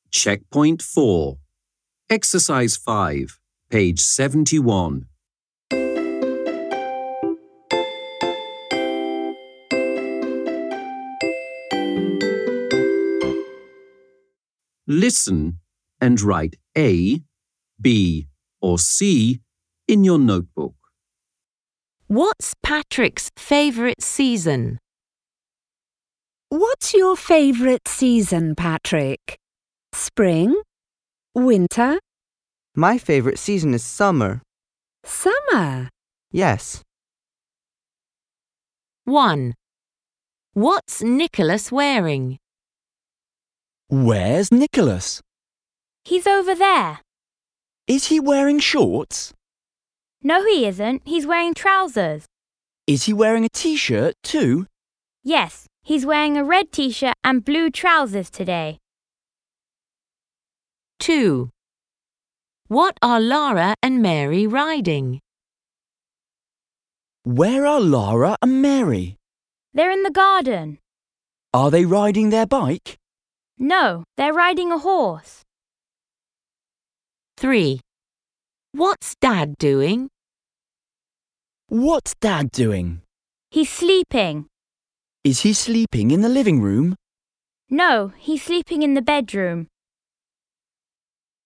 Checkpoint 4. Exercise 5, page 71. Listen and write A, B, or C in your notebook. What's Patrick's favourite season? What's your favourite season, Patrick? Spring? Winter? My favourite season is summer. Summer? Yes. 1. What's Nicholas wearing? Where's Nicholas? He's over there. Is he wearing shorts? No, he isn't. He's wearing trousers. Is he wearing a t-shirt too? Yes, he's wearing a red t-shirt and blue trousers today. 2. What are Lara and Mary riding? Where are Lara and Mary? They're in the garden. Are they riding their bike? No, they're riding a horse. 3. What's Dad doing? What's Dad doing? He's sleeping. Is he sleeping in the living room? No, he's sleeping in the bedroom.